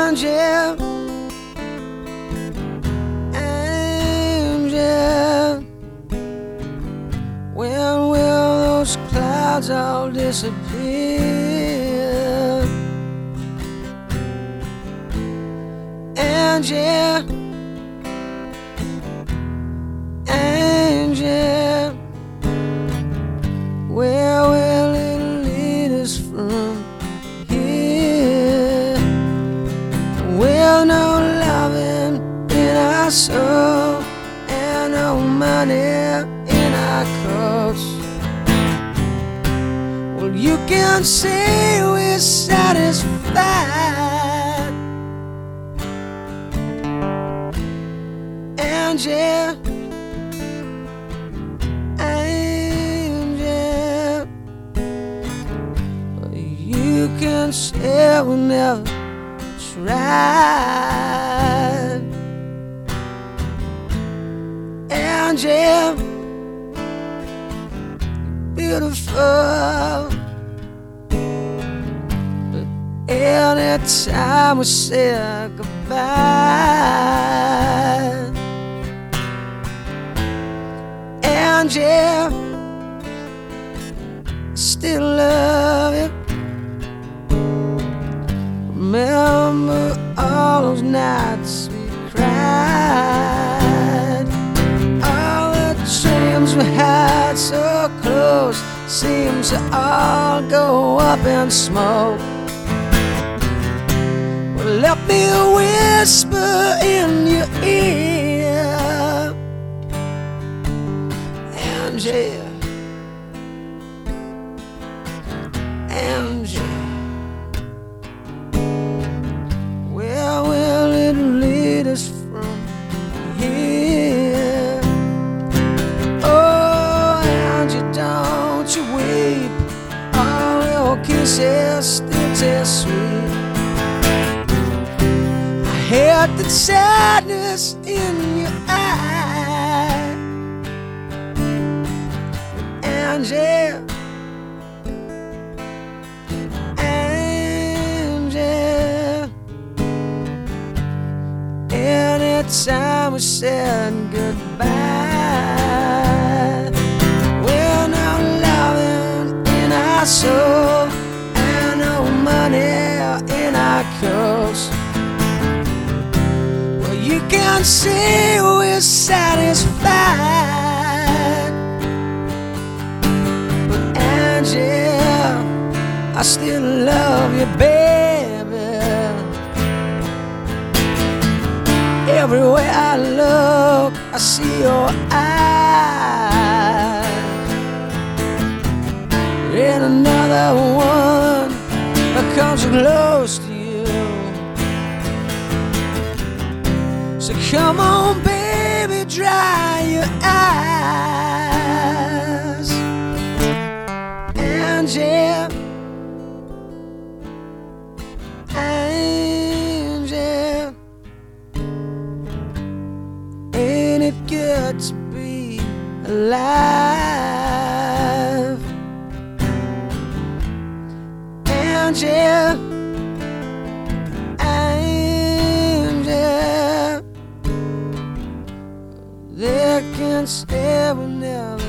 Angel, angel, when will those clouds all disappear? Angel, angel, where will it lead us from here? Will no loving in our soul and no money in our coats? Well, you can say we're satisfied, angel, angel. You can say we'll never tried, angel, beautiful. But anytime we say goodbye, angel, I still love you. Remember all those nights we cried, all the dreams we had so close seems to all go up in smoke. Well, let me whisper in your ear, angel, angel. Where will it lead us from here? Oh, angel, don't you weep, all your kisses still taste sweet. I heard the sadness in your eye, angel, angel. Anytime we said goodbye, we're not loving in our soul and no money in our coats. Well, you can see we're satisfied, but angel, I still love you, baby. Everywhere I look, I see your eyes. And another one that comes close to you. So come on, baby, dry your eyes, angel, angel. Ain't it good to be alive, angel, angel. They can say we'll never